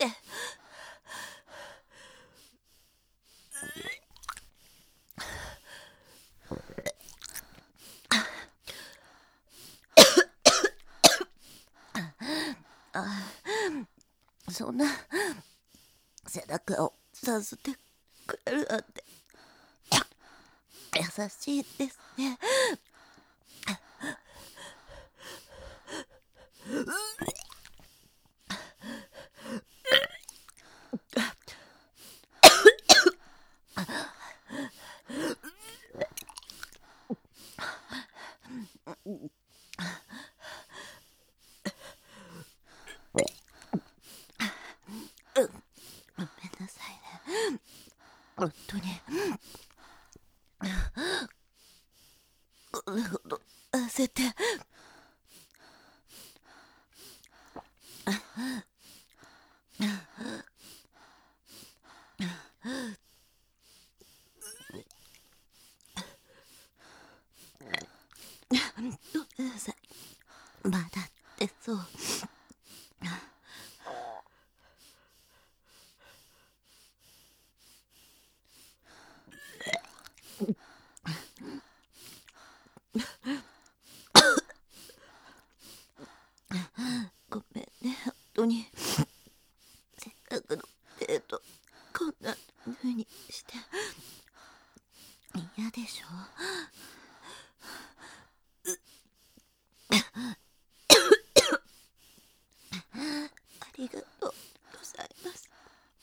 そんな背中をさすってくれるなんて優しいですね。ごめんなさいね、本当に。これほど焦って。ごめんなさい、まだってそう。ごめんね、本当に。せっかくのデートこんな風にして嫌でしょ。ありがとうございます。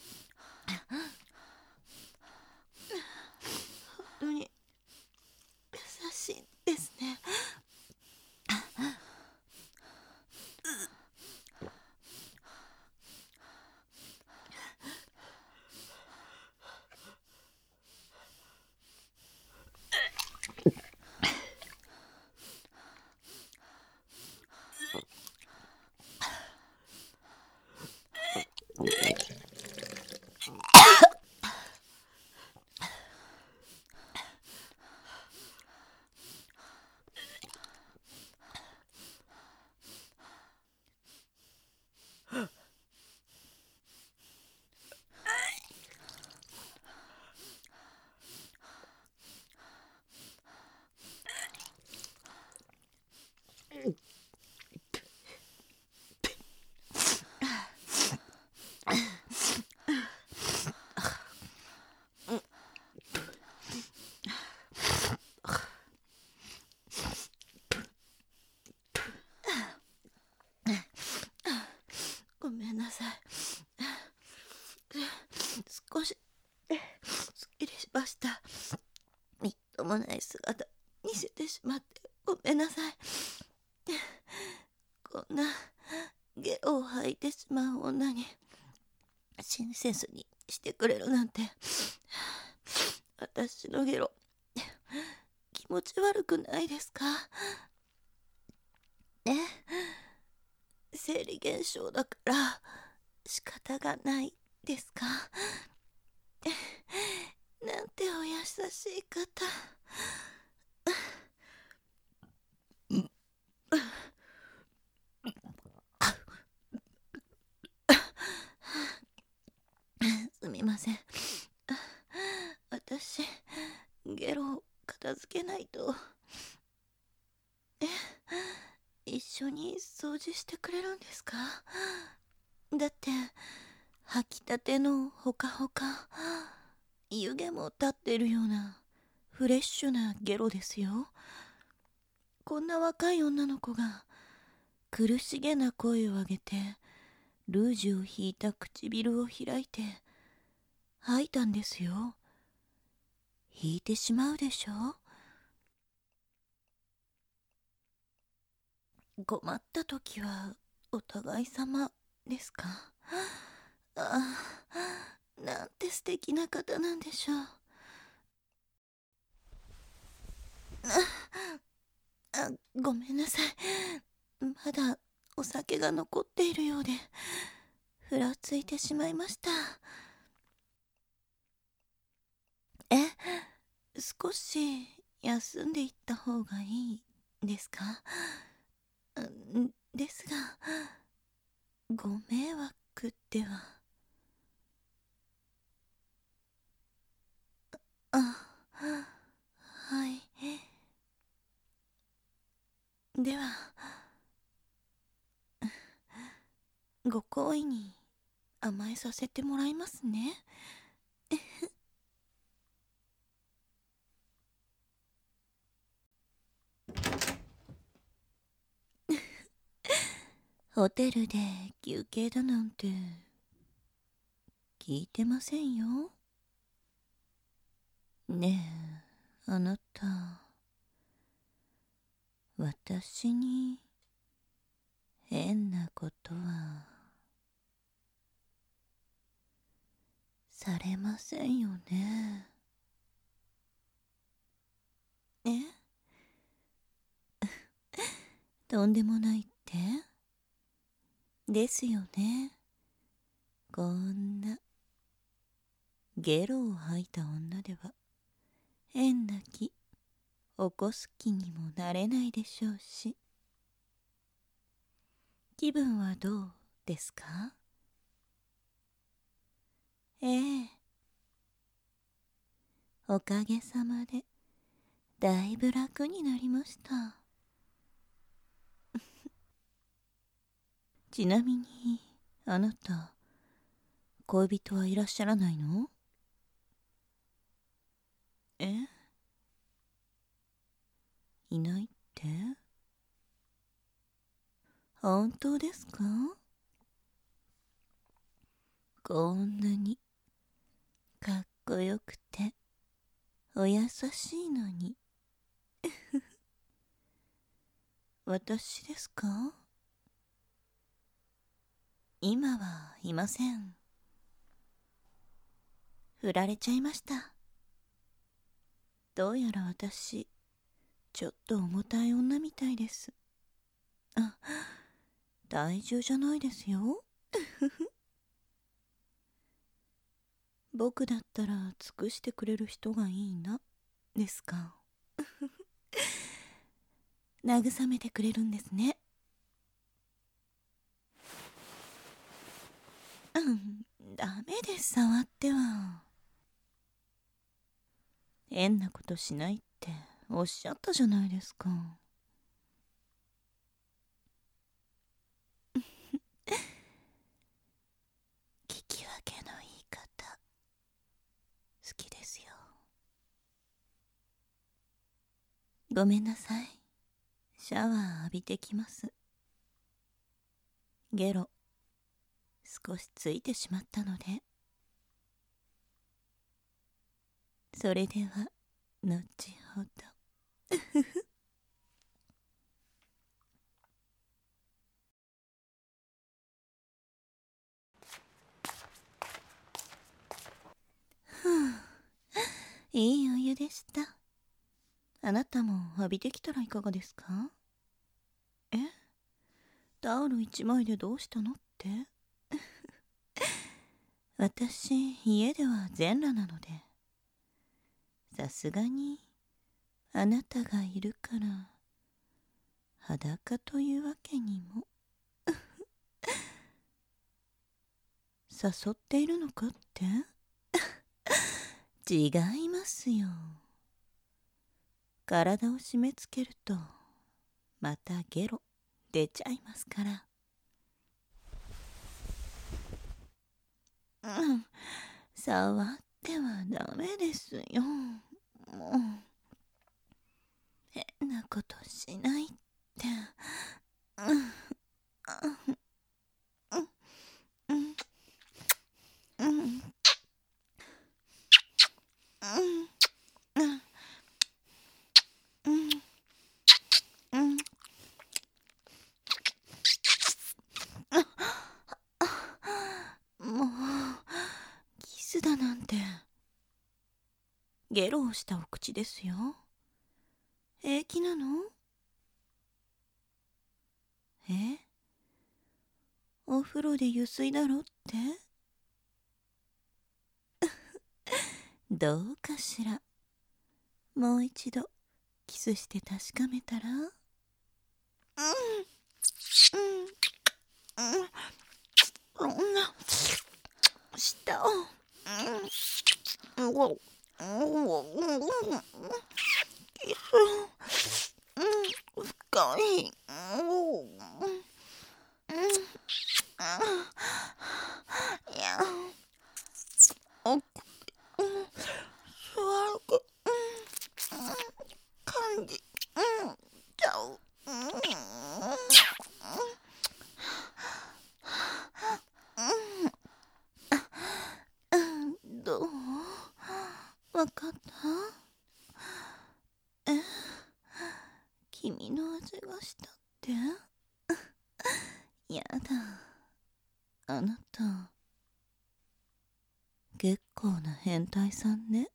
本当に優しいですね。ごめんなさい。少しすっきりしました。みっともない姿見せてしまってごめんなさい。こんなゲロを吐いてしまう女に親切にしてくれるなんて。私のゲロ気持ち悪くないですか？ね、生理現象だから仕方がないですか？なんてお優しい方。すみません、私ゲロを片付けないと。一緒に掃除してくれるんですか？だって吐きたてのほかほか、湯気も立ってるようなフレッシュなゲロですよ。こんな若い女の子が苦しげな声を上げてルージュを引いた唇を開いて吐いたんですよ。引いてしまうでしょ。困った時はお互い様ですか？ああ、なんて素敵な方なんでしょう。ごめんなさい、まだお酒が残っているようでふらついてしまいました。少し休んでいった方がいいですか？ですが、ご迷惑では。 恋に甘えさせてもらいますね。ホテルで休憩だなんて聞いてませんよ。ねえ、あなた、私に変なことはされませんよね。えとんでもないってですよね。こんなゲロを吐いた女では変な気起こす気にもなれないでしょうし。気分はどうですか？ええ、おかげさまでだいぶ楽になりました。ちなみにあなた、恋人はいらっしゃらないの？え？いないって？本当ですか？こんなにかっこよくてお優しいのに。私ですか？今はいません。振られちゃいました。どうやら私、ちょっと重たい女みたいです。あ、体重じゃないですよ。僕だったら尽くしてくれる人がいいな、ですか。慰めてくれるんですね。ダメです、触っては。変なことしないっておっしゃったじゃないですか。聞き分けの言い方好きですよ。ごめんなさい、シャワー浴びてきます。ゲロ少しついてしまったので。それでは後ほど。いいお湯でした。あなたも浴びてきたらいかがですか？え？タオル一枚でどうしたのって？私、家では全裸なので、さすがにあなたがいるから裸というわけにも。誘っているのかって？違いますよ。体を締め付けるとまたゲロ出ちゃいますから。触ってはダメですよ。もう変なことしないって。もうキスだなんて。ゲロをしたお口ですよ。平気なの？え？お風呂で油水だろって？どうかしら。もう一度キスして確かめたら？そんな舌をキス深い。 君の味がしたってやだ、あなた結構な変態さんね。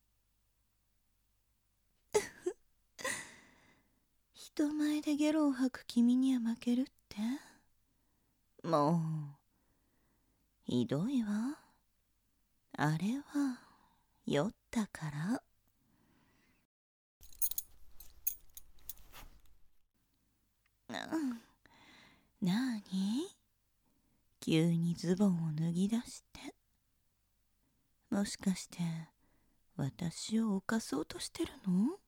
人前でゲロを吐く君には負けるって。もうひどいわ。あれは酔ったから。なに？急にズボンを脱ぎ出して。もしかして私を犯そうとしてるの？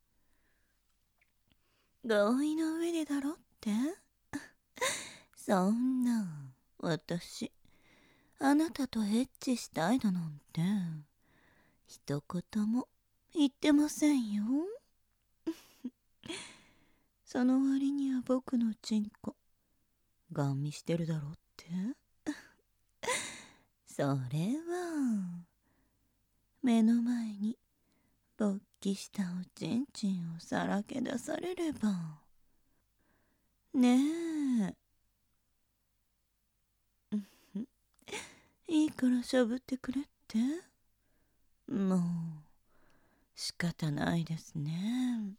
合意の上でだろってそんな、私あなたとエッチしたいだなんて一言も言ってませんよその割には僕のチンコガン見してるだろってそれは目の前に勃起したおちんちんをさらけ出されればねえいいからしゃぶってくれって。もう仕方ないですね。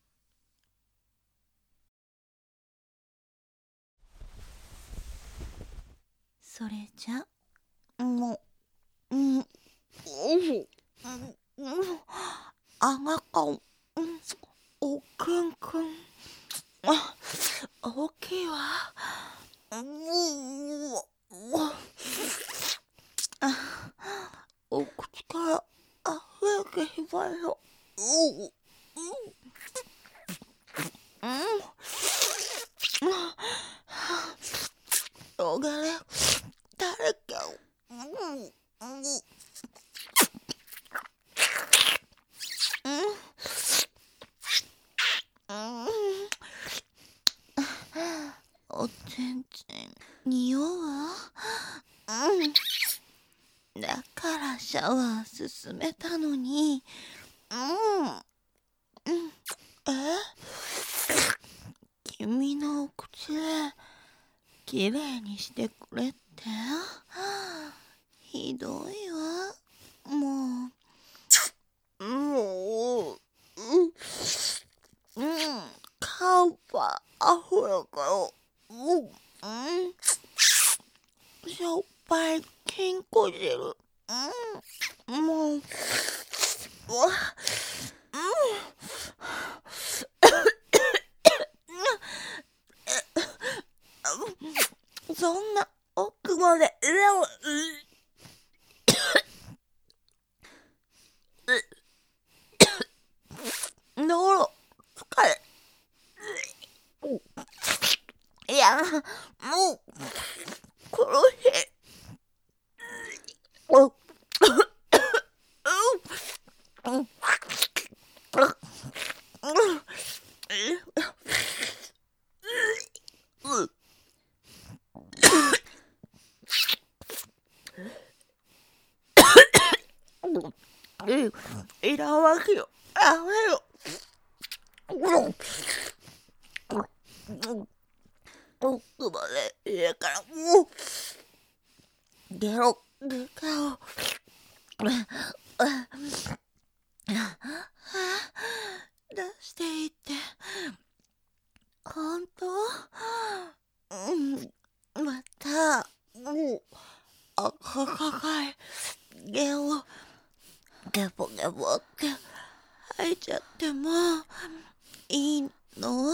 それじゃもうあがかんおくんくん大きいわ。お口からあふれてしまいそう。おがれ誰かおちんちん匂うわ。だからシャワー進めたのに。君のお口できれいにしてくれって。ひどいわ。もう顔があふれからしょっぱい金庫汁。もうそんな奥まで入れろ。のろ疲れ。いやもう苦しい。いらんわけよ。やめろ。奥まで入れからもうゲロゲロ出していって。ほんと？また赤かいゲをゲボゲボって吐いちゃってもいいの？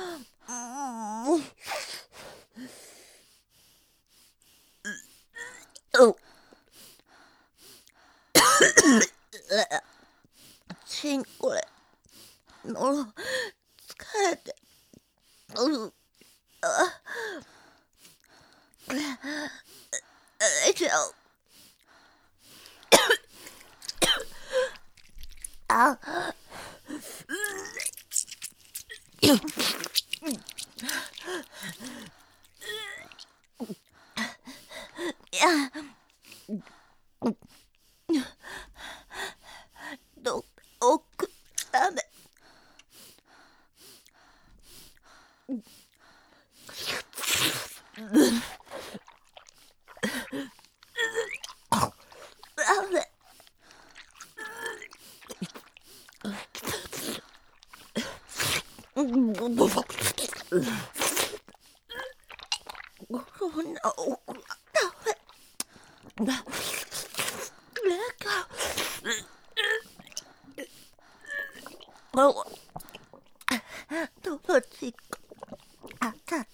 チンコれのろ疲れてちゃう。いやどっか奥ダメ。 な奥はダメだ。友達が当たった。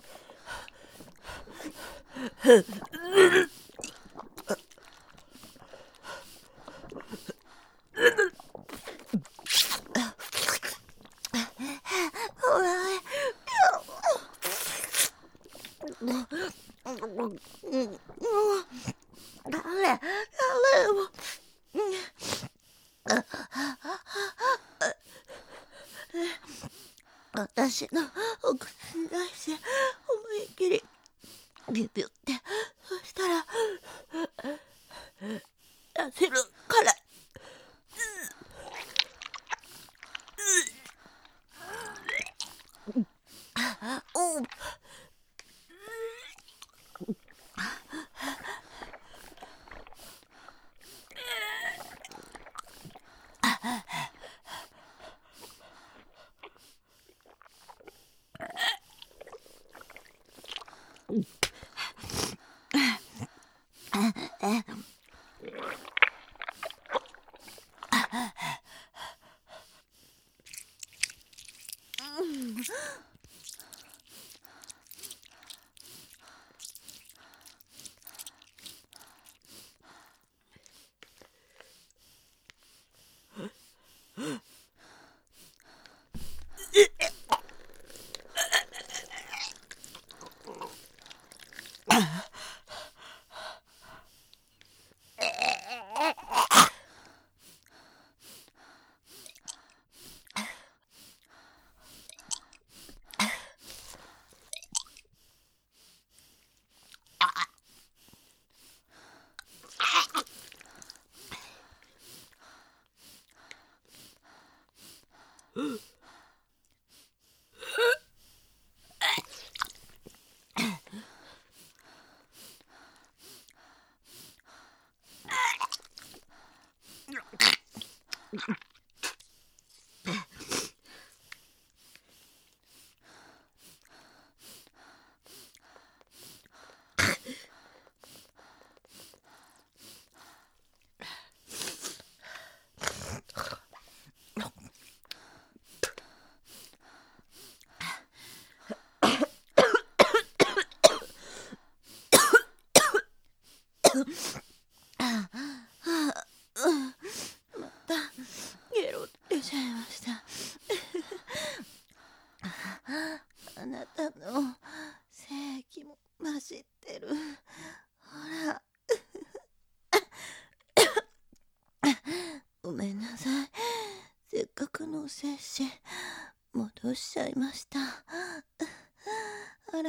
私のお口に対して思いっきりビュビュって、そしたら出せるから。またゲロ出ちゃいました。あなたの精液も混じってる。ほら。ごめんなさい。せっかくの精子戻しちゃいました。あら、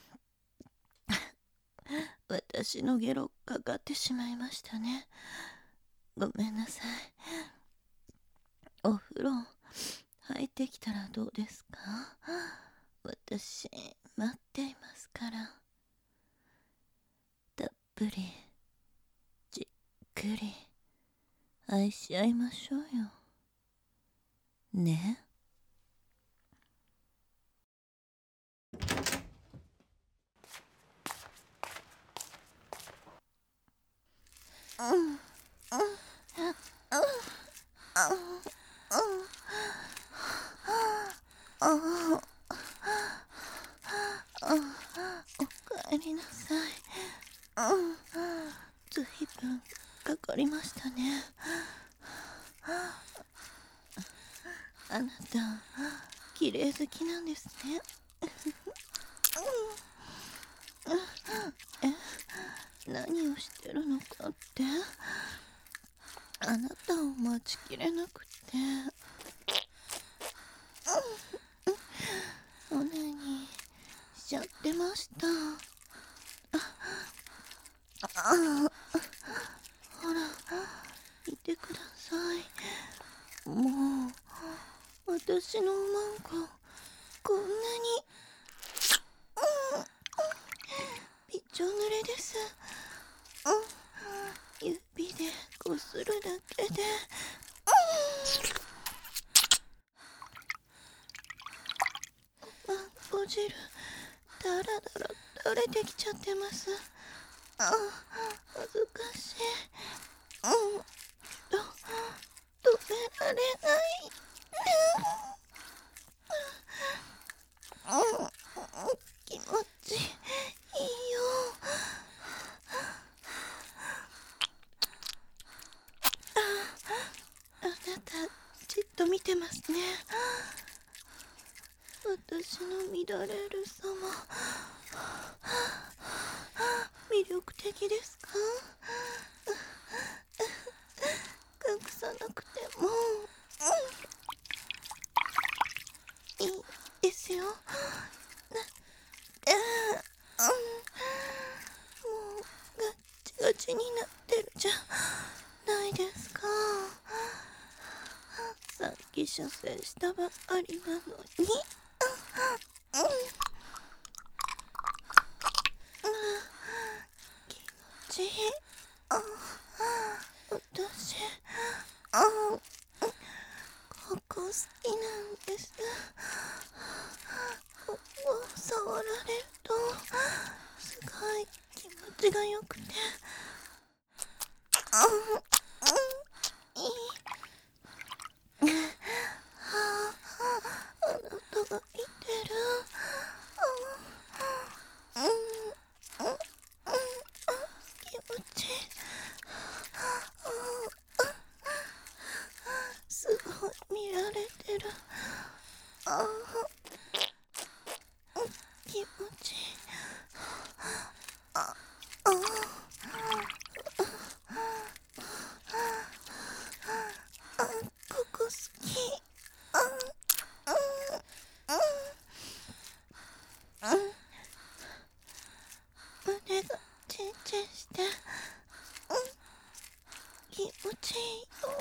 私のゲロかかってしまいましたね。ごめんなさい。お風呂入ってきたらどうですか？私待っていますから。たっぷりじっくり愛し合いましょうよね。おかえりなさい。ずいぶんかかりましたね。あなた綺麗好きなんですね。何をしてるのかって、あなたを待ちきれなくておねにしちゃってました。ほら見てください。もう私のマンコこんなにびちょ濡れです。指でこするだけで垂れてきちゃってます。恥ずかしい。止められない。気持ちいいよ。あなたじっと見てますね。私の乱れる様、魅力的ですか？隠さなくてもいいですよ。もうガッチガチになってるじゃないですか。さっき射精したばっかりなのに。気持ちいい。私ここ好きなんです。ここ触られるとすごい気持ちがよくて、いい。あなたが見てる。気持ちいい。すごい見られてる。気持ちいい。ここ好き。胸がチンチンして、気持ちいいよ。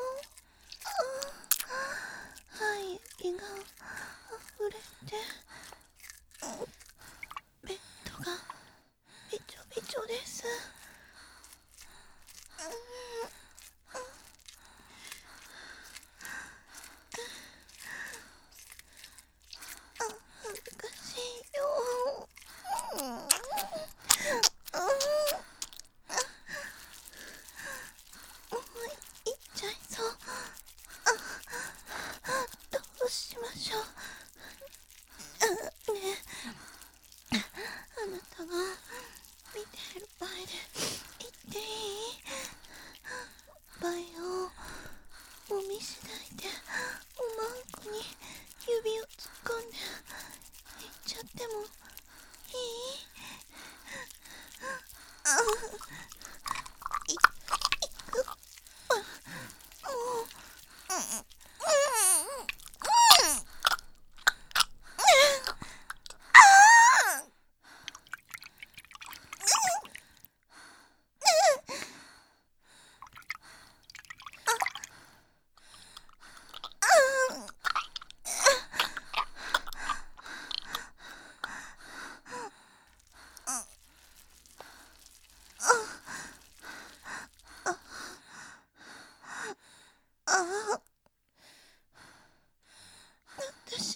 はい息が溢れて、ベッドがびちょびちょです。恥ずかしいよ。いっちゃいそう。どうしましょう。ねえ、あなたが見てる前で言っていい？バイをもみしないでおまんこに指を突っ込んで言っちゃってもいい？私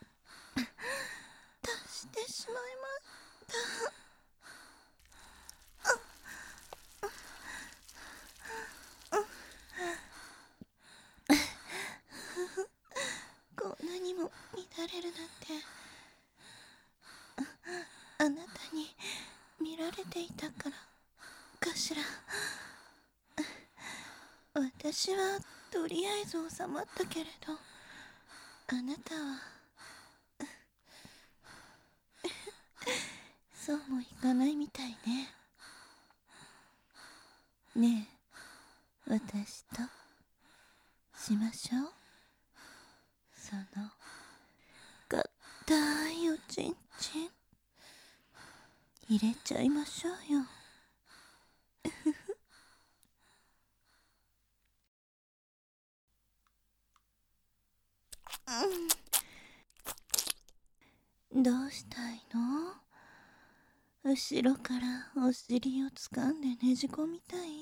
出してしまいました。こんなにも乱れるなんて、あなたに見られていたからかしら。私はとりあえず収まったけれど、あなたはそうもいかないみたいね。ねえ、私としましょう。その硬いおちんちん入れちゃいましょうよ。どうしたいの？後ろからお尻を掴んでねじ込みたい？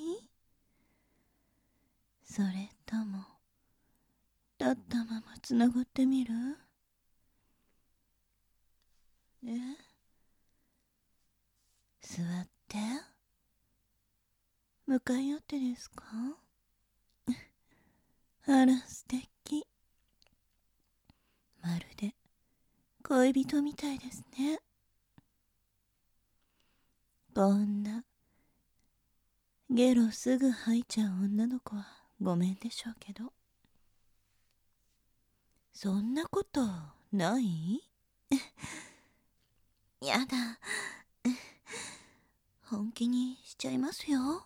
それとも立ったままつながってみる？ 座って。向かい合ってですか？あら、素敵。まるで恋人みたいですね。こんなゲロすぐ吐いちゃう女の子はごめんでしょうけど。そんなことない？やだ。本気にしちゃいますよ。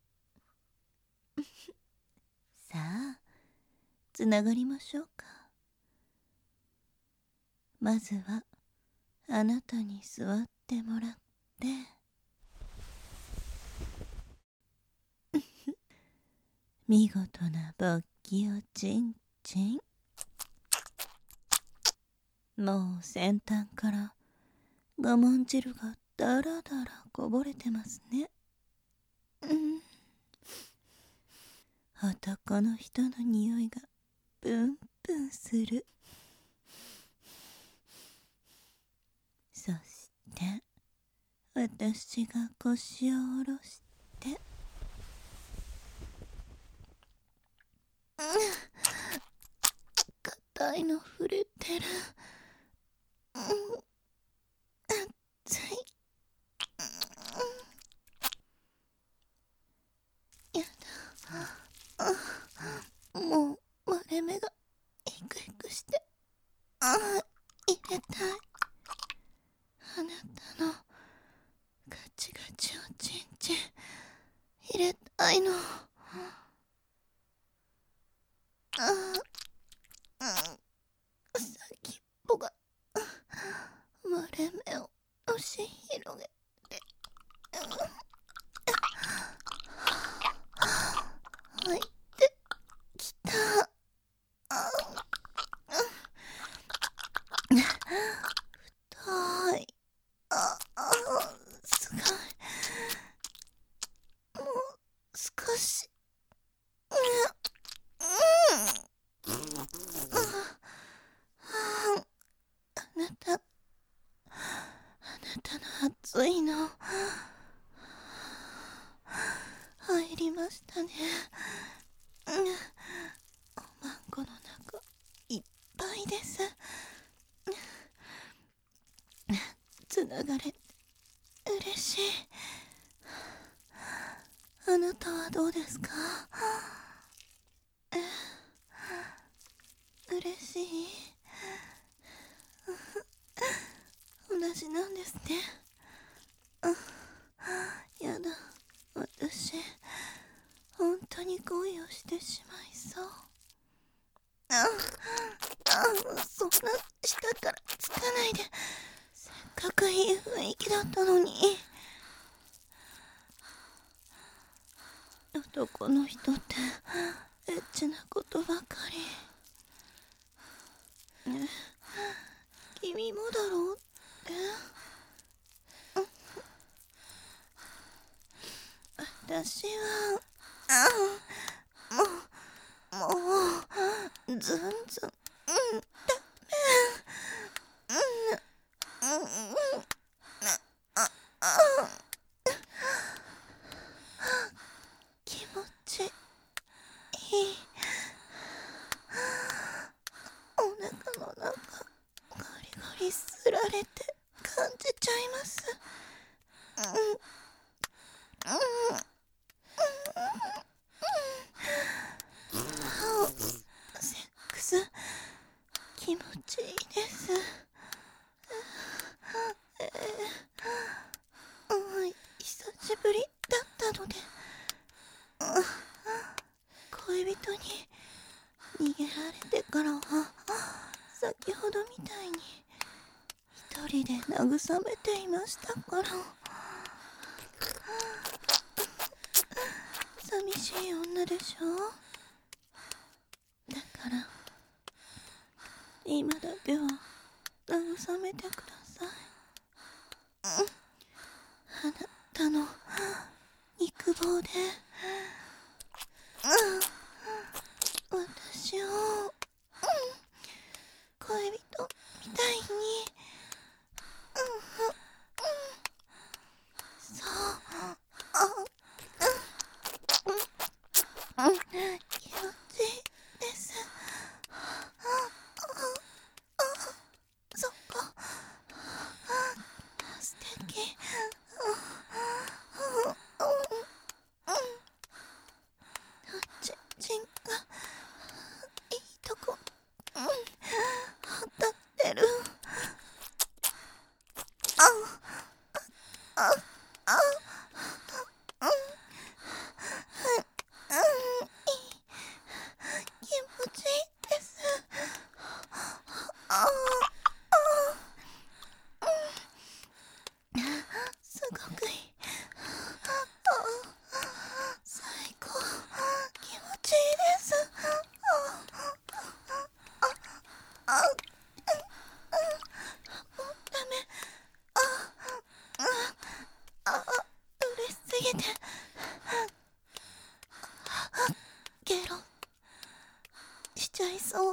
さあ、つながりましょうか。まずはあなたに座ってもらって、見事な勃起をチンチン。もう先端から我慢汁がだらだらこぼれてますね。男の人の匂いがプンプンする。そして私が腰を下ろして、硬いの触れてる。熱い。やだ。もう割れ目がイクイクして、入れたい。あなたのガチガチをチンチン入れたいの。先っぽが割れ目を押し広げて、入ってきた。太い。すごい。もう少し。あなたの熱いの入りましたね。おまんこの中いっぱいです。つながれて嬉しい。あなたはどうですか？嬉しい？同じなんですね。やだ、私本当に恋をしてしまいそう。そんな下からつかないで。せっかくいい雰囲気だったのに。男の人ってエッチなことばかり。君もだろうって。私はもうずんずん気持ちいい。お腹の中ゴリゴリすられて感じちゃいます。セックス気持ちいいです。久しぶりだったので、恋人に逃げられてからは先ほどみたいに一人で慰めていましたから。寂しい女でしょ。だから今だけは慰めてください。あなたの肉棒で私を恋人みたいに気持ちいいです。そっか、素敵。ちんがいいとこ当たってる。気持ちいいです。すごくいい。最高。気持ちいいです。もうダメ。嬉しすぎてゲロしちゃいそう。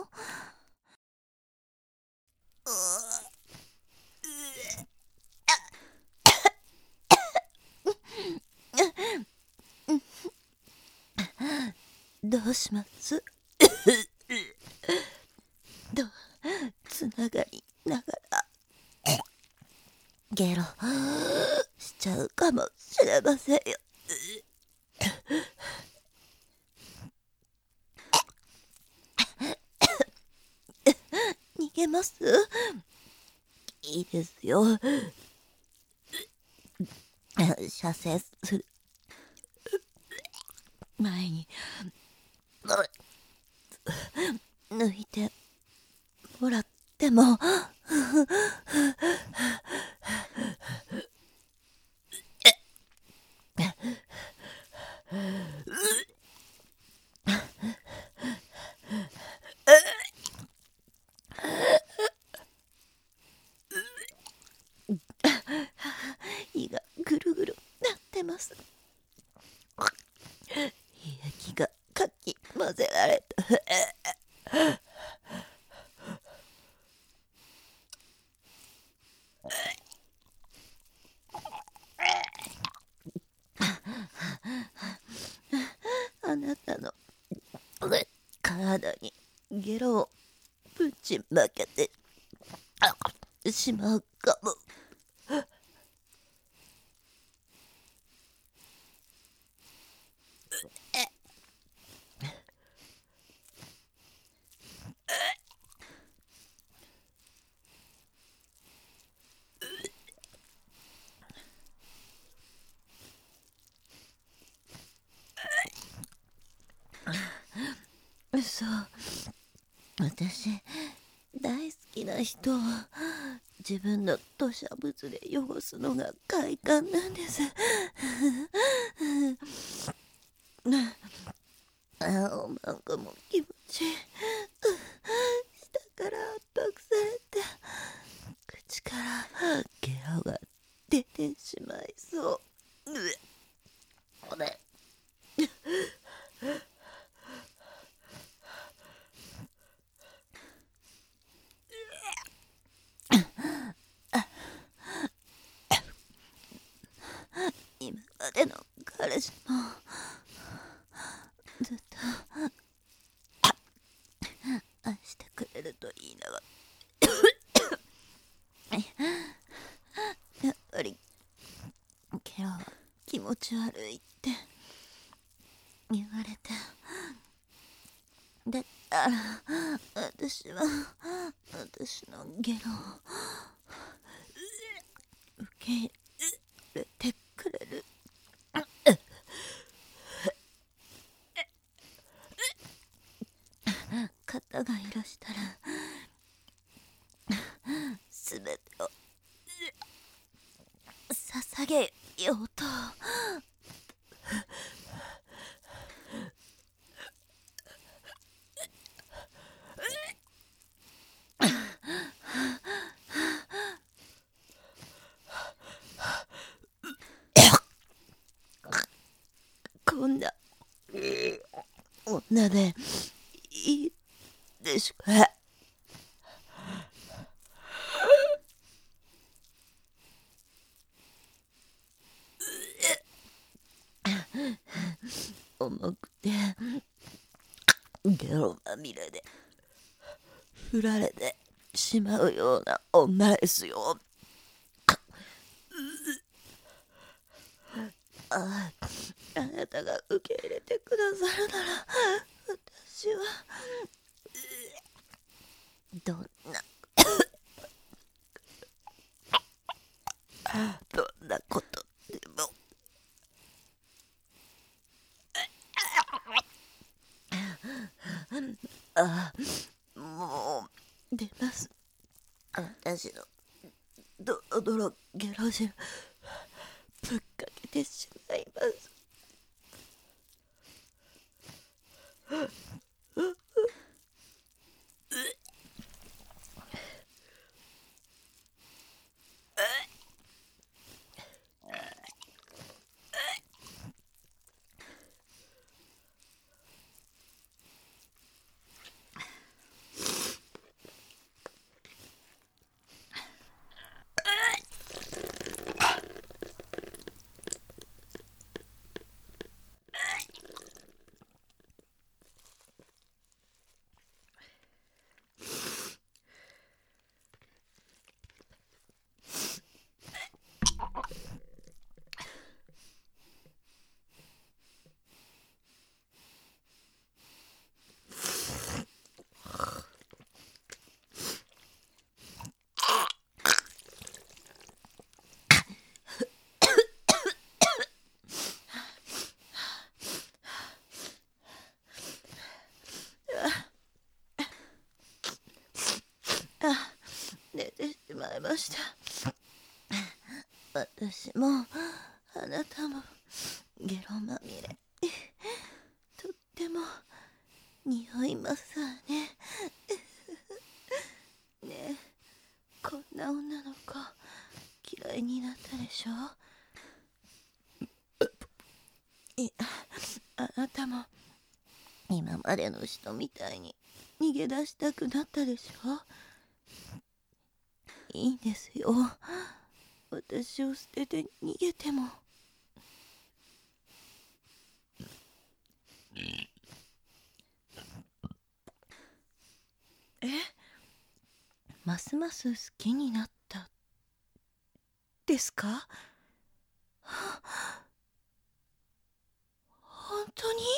どうしますつながりながらゲロしちゃうかもしれませんよ。逃げます？いいですよ。射精する前に抜いてもらっても胃がぐるぐるなってます。液がかき混ぜられた。あなたの体にゲロをぶちまけてしまうかも。そう、私大好きな人を自分の吐砂物で汚すのが快感なんです。おまんこも気持ちいい。下から圧迫されて口からゲロが出てしまいそう。これ今までの彼氏もずっと愛してくれると言いながらやっぱりケロは気持ち悪いって言われて、だったら私は私のゲロを受け入れてくれる？方がいらしたらすべてを捧げようと。こんな女でいいでしょうか？ 重くてゲロまみれで振られてしまうような女ですよ。あなたが受け入れてくださるなら私はどんなことでももう出ます。私のドロドロゲロ汁ぶっかけてしまいます。出てしまいました。私もあなたもゲロまみれとっても匂いますわね。ねえ、こんな女の子嫌いになったでしょ。あなたも今までの人みたいに逃げ出したくなったでしょ。いいんですよ、私を捨てて逃げても。ますます好きになったですか？本当に？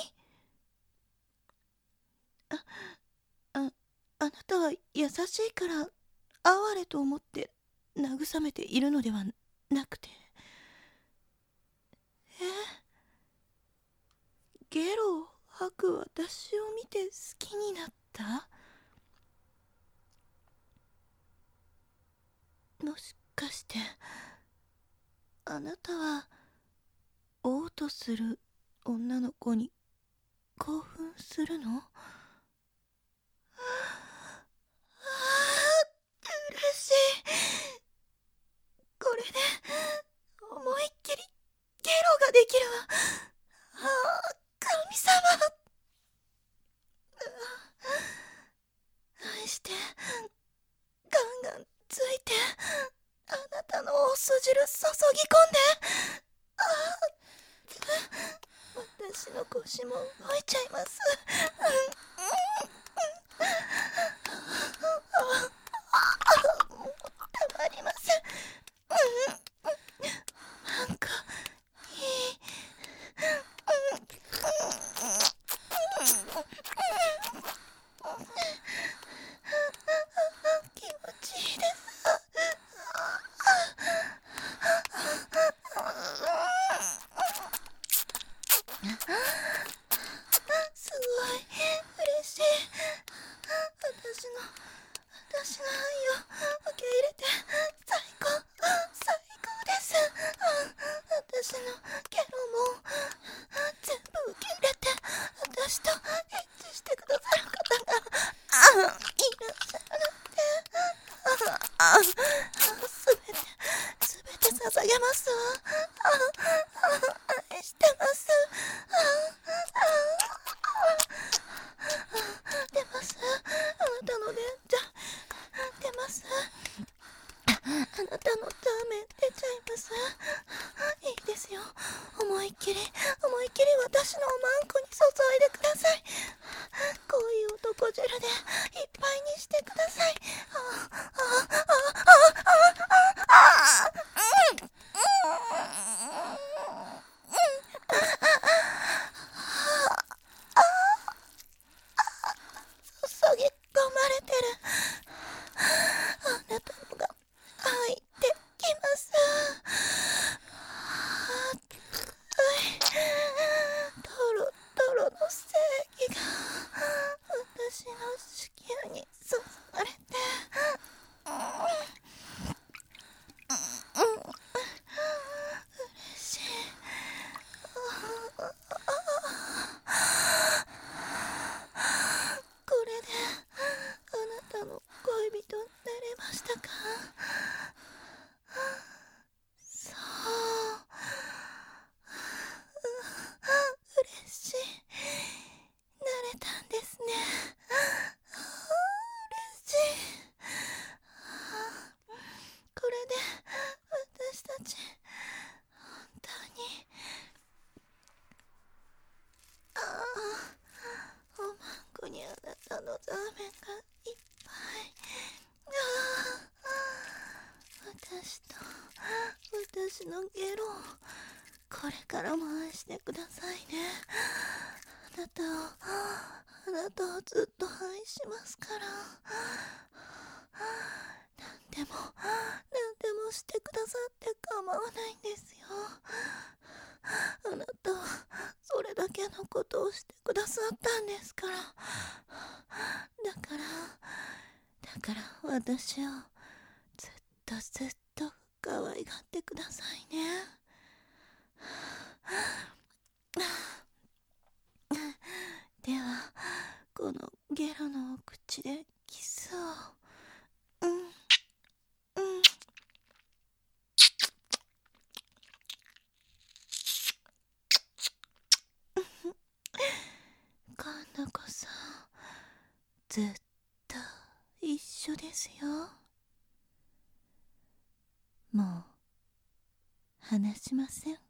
あなたは優しいから哀れと思って慰めているのではなくて、ゲロを吐く私を見て好きになった？もしかしてあなたは嘔吐する女の子に興奮するの？嬉しい。これで思いっきりゲロができるわ。神様。愛してガンガンついて、あなたのお酢汁注ぎ込んで。私の腰も動いちゃいます。たまりません。なんかいい。気持ちいいです。すごい嬉しい。私の愛を受け入れて最高です。私のゲロも全部受け入れて、私とエッチしてくださる方がいらっしゃるって。すべて捧げますわ。愛してます。出ます。あなたの出ます。あなたのダメ出ちゃいます。いいですよ。思いっきり私のおまんこいでください。こういう男汁でいっぱいにしてください。注ぎ込まれてる。あなたのが入ってきます。トロトロの精液が私の子宮に注がれて、嬉しい。これであなたの恋人になれましたか？そう。嬉しい。なれたんですね。嬉しい。これで私たち本当におまんこにあなたのザーメンがいっぱい。私のゲロをこれからも愛してくださいね。あなたをずっと愛しますから。何でもしてくださって構わないんですよ。あなたはそれだけのことをしてくださったんですから。だから私をずっと可愛がってくださいね。ではこのゲロのお口でキスを。今度こそずっと一緒ですよ。もう話しません。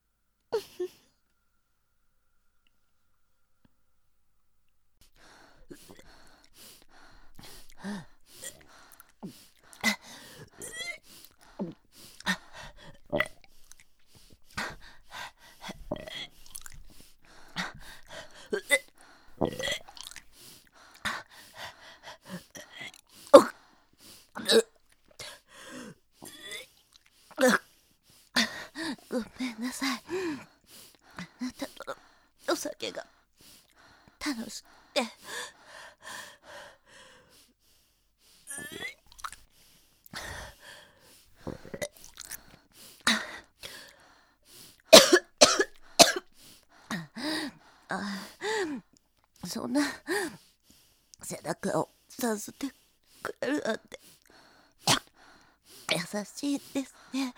ごめんなさい。あなたとのお酒が楽しくて。そんな背中をさせてくれるなんて優しいですね。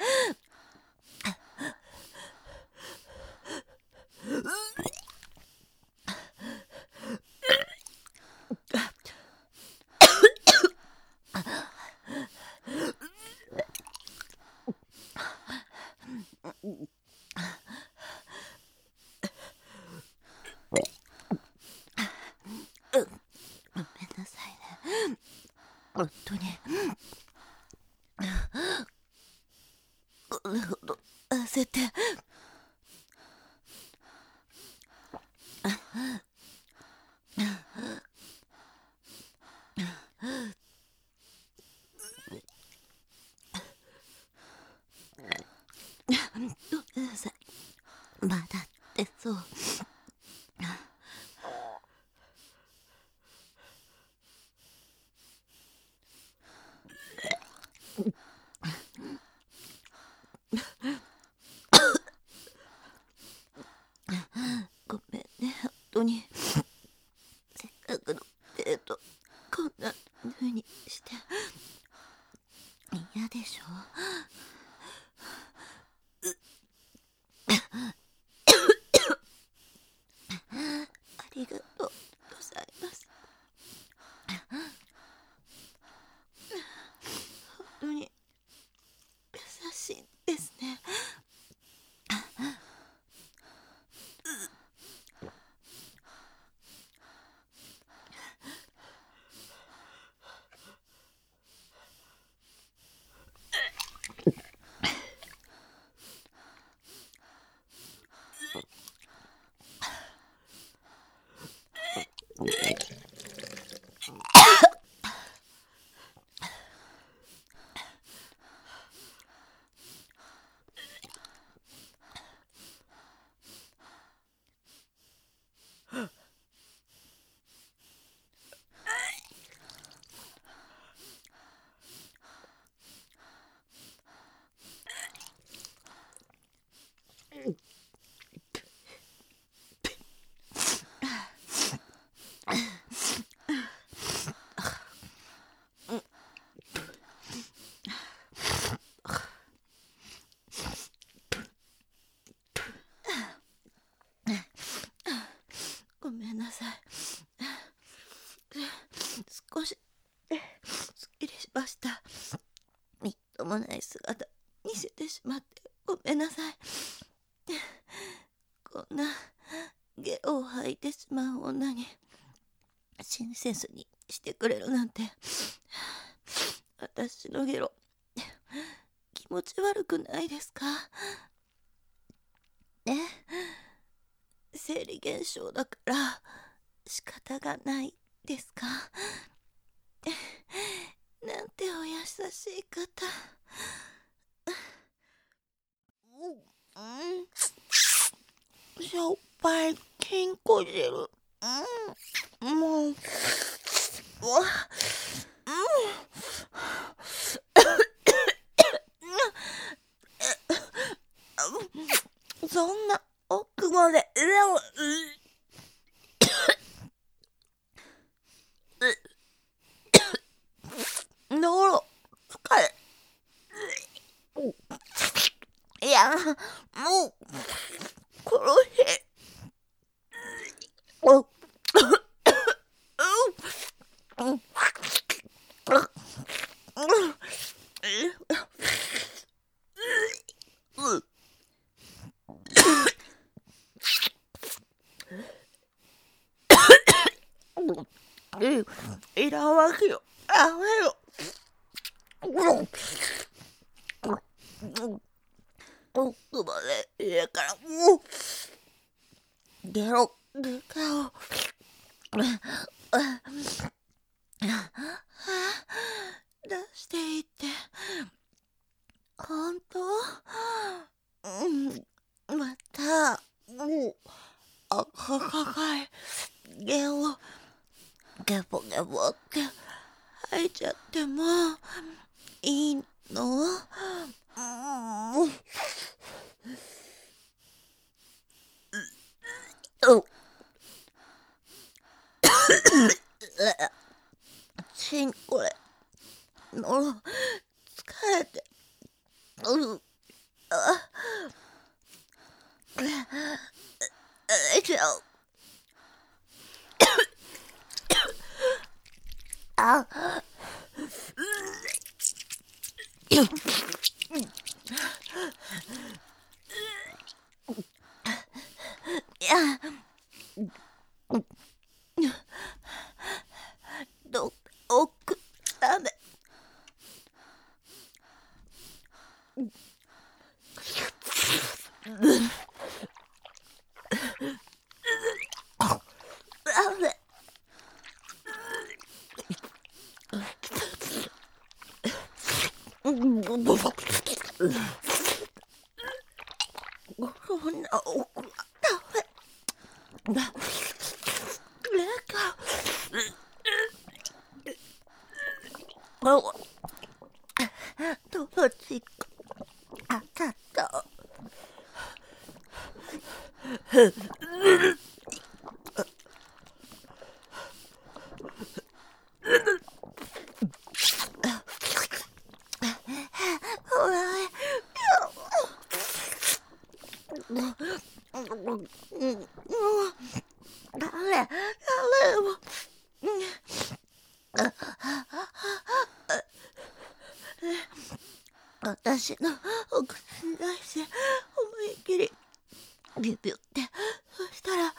ごめんなさいね。本当にこれほど焦って。ごめんなさい。まだってそう。ごめんね、本当に。せっかくのデートこんな風にして嫌でしょ。ありがとうございます。本当に優しいですね。 ごめんなさい。少しすっきりしました。みっともない姿見せてしまってごめんなさい。こんなゲロを吐いてしまう女に親切にしてくれるなんて。私のゲロ気持ち悪くないですか？ね、生理現象だから仕方がないですか？なんてお優しい方。しょっぱい金庫汁。もう、そんな奥まで喉疲れ。いや、もう苦しい。いらんわけよ。やめよ。奥まで家からもうゲロゲロ出していって本当？またもう赤かいゲロゲボゲボって吐いちゃってもいいの？しんこれ喉疲れてちゃう。いや、どっか奥ダメ。ダメ。そんな奥はダメ。友達当たった。私のお口に出して思いっきりビュビュって、そしたら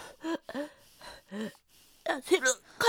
出せるから。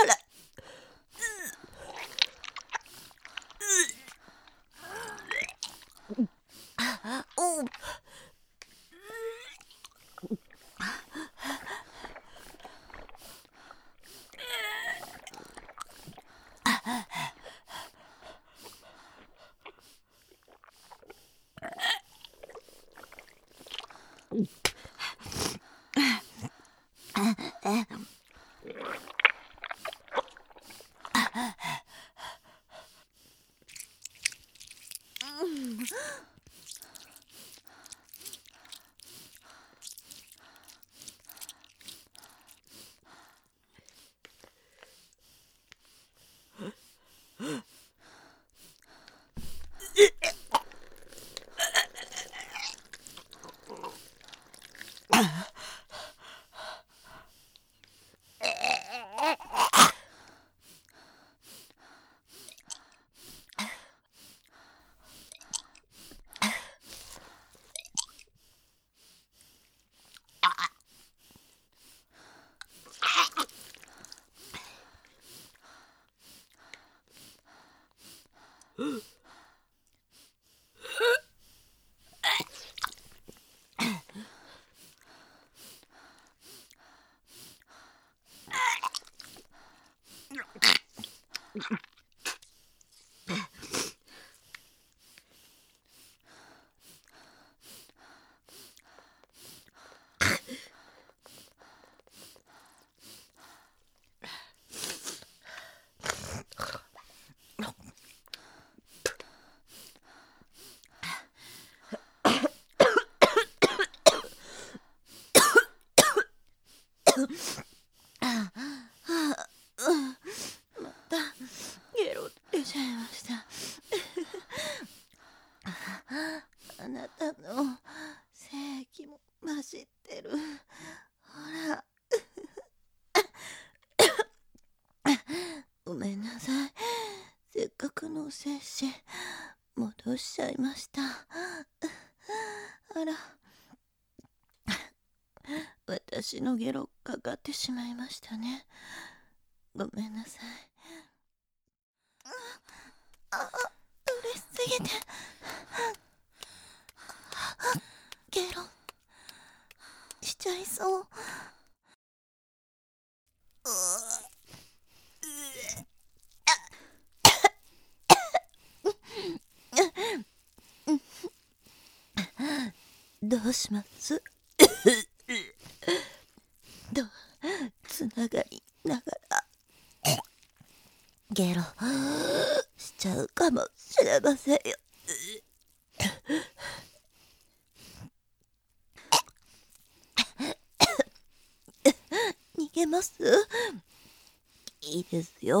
またゲロ出ちゃいました。あなたの精液も混じってる。ほら。ごめんなさい。せっかくの精子戻しちゃいました。あら、私のゲロかかってしまいましたね。ごめんなさい。嬉しすぎてゲロしちゃいそう。どうしますつながりながらゲロしちゃうかもしれませんよ。逃げます？いいですよ。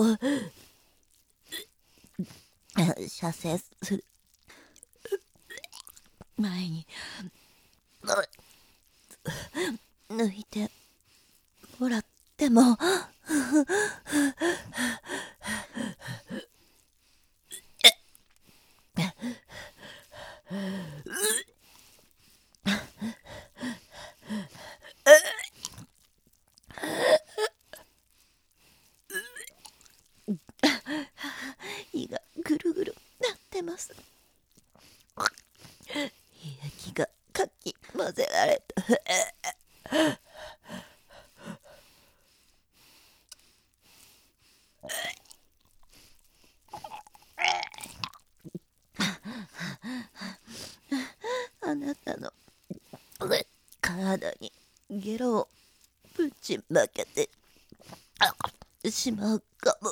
射精する前に抜いてもらっても胃がぐるぐるなってます。液がかき混ぜられた。あなたの体にゲロをぶちまけてしまうかも。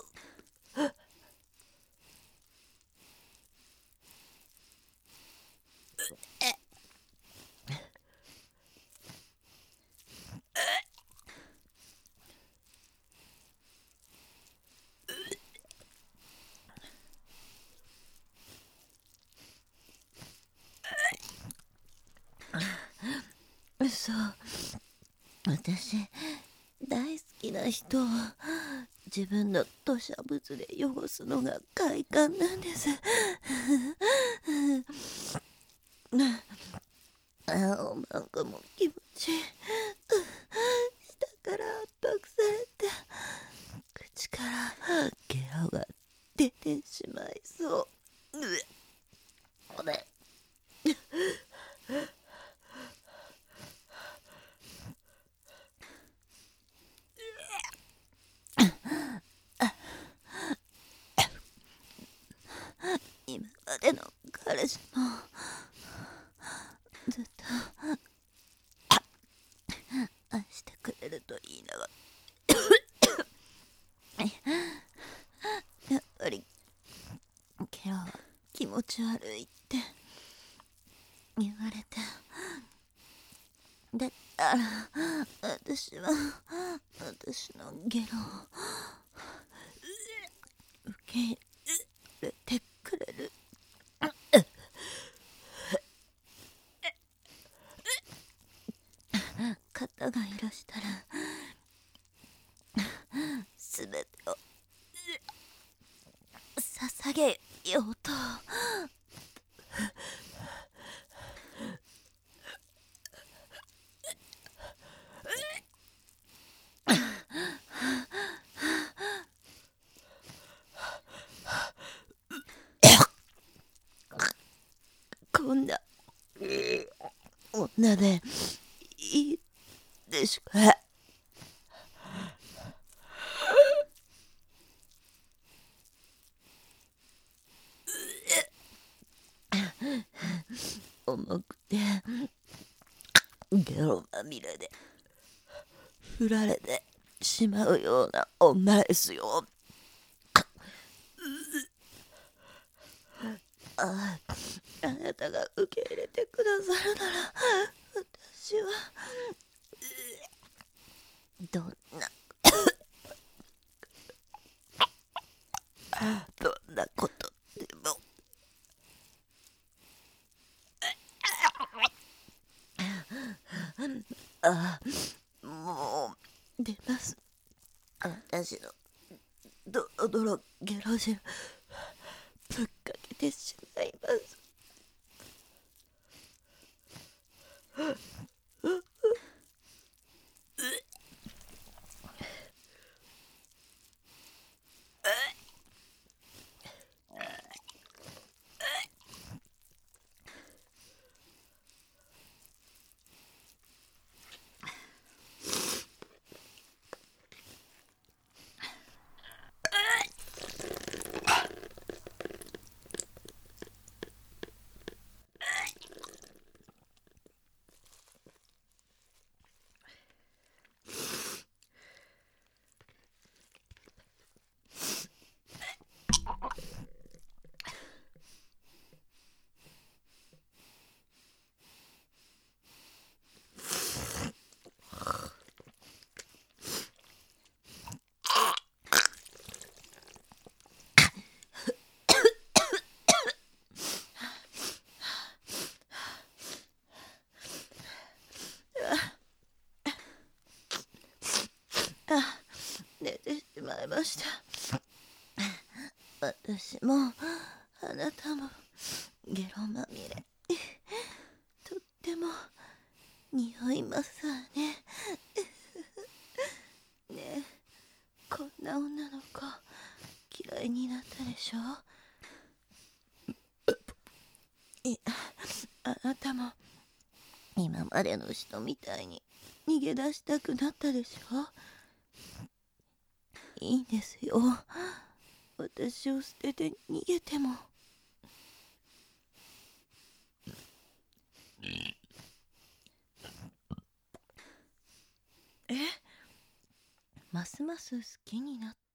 そう、私大好きな人を自分の吐砂物で汚すのが快感なんです。なんかもう気持ちいい。下から圧迫されて口からゲロが出てしまいそう。ごめん。今までの彼氏もずっとち悪いって言われて、だったら私のゲロを受け入れてくれる？方がいらしたらすべてを捧げようと。こんな女でいいでしょうか？重くてゲロまみれで振られてしまうような女ですよ。あなたが受け入れてくださるなら、私はどんなことでももう出ます。私のドロドロゲロ汁ぶっかけてしまいます。寝てしまいました。私もあなたもゲロまみれ、とっても匂いますわね。ねえ、こんな女の子嫌いになったでしょ？あなたも今までの人みたいに逃げ出したくなったでしょ？いいんですよ、私を捨てて逃げても。ますます好きになっ